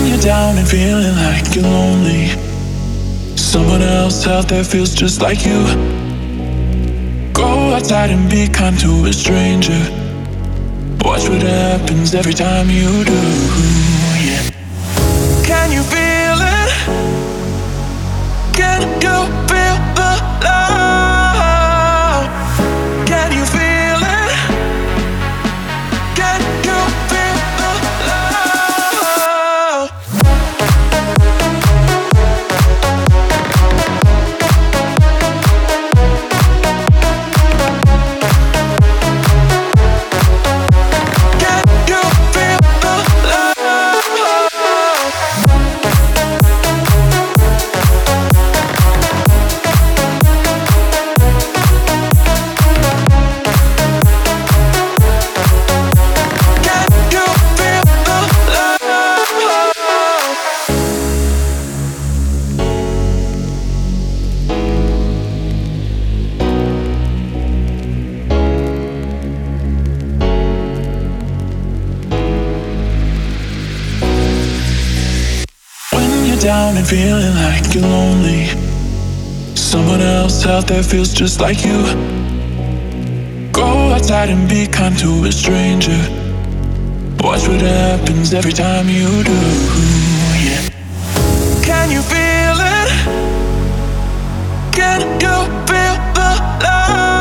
you're down and feeling like you're lonely, someone else out there feels just like you. Go outside and be kind to a stranger. Watch what happens every time you do. Yeah. Can you feel it? Can you feel the love? Can you feel it? Can you feel the love? Can you feel the love? Down and feeling like you're lonely, someone else out there feels just like you. Go outside and be kind to a stranger. Watch what happens every time you do. Yeah. Can you feel it? Can you feel the love?